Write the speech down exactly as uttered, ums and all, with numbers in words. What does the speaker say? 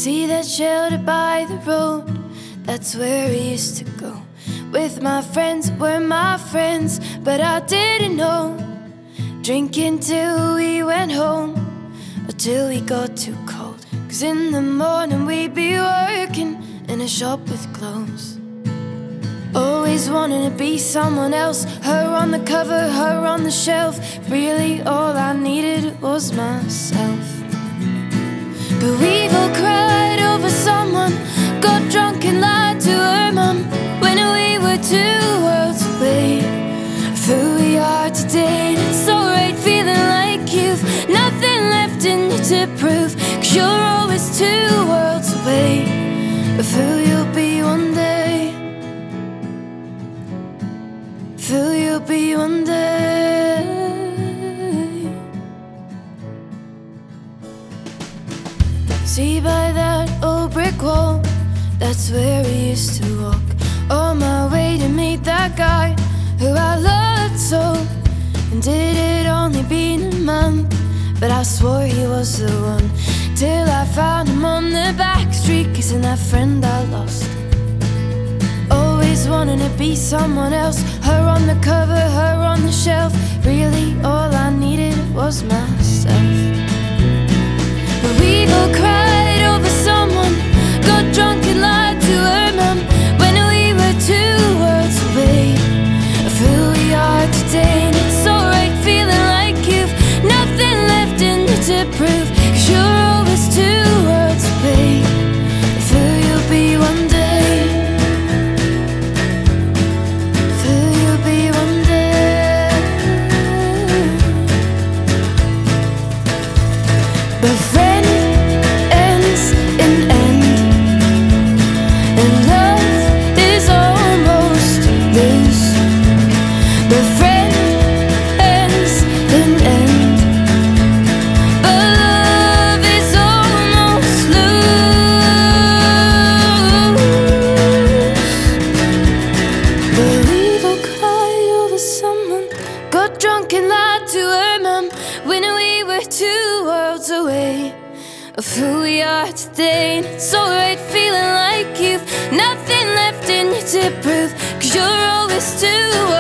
See that shelter by the road, that's where I used to go. With my friends, were my friends, but I didn't know. Drinking till we went home, or till we got too cold. Cause in the morning we'd be working in a shop with clothes. Always wanting to be someone else, her on the cover, her on the shelf. Really all I needed was myself. But we've all cried over someone, got drunk and lied to her mum, when we were two worlds away. Who we are today, it's alright feeling like you've nothing left in you to prove. Cause you're always two worlds away of who you'll be one day. Who you'll be one day. See by that old brick wall, that's where we used to walk. On my way to meet that guy who I loved so. And did it only been a month, but I swore he was the one. Till I found him on the back street, kissing that friend I lost. Always wanting to be someone else, her on the cover, her on the shelf. Really all I needed was myself. But we've all cried over someone, got drunk and lied to her mum, when we were two worlds away of who we are today. And it's alright feeling like you've nothing left in you to prove. Cause you're always two worlds away of who you'll be one day. Of who you'll be one day. But friend ends in end, and love is almost loose. But friend ends in end, but love is almost loose. But we've all cried over someone, got drunk and lied to her mum, when we were two worlds away of who we are today. And it's alright feeling like you've nothing left in you to prove. Cause you're always two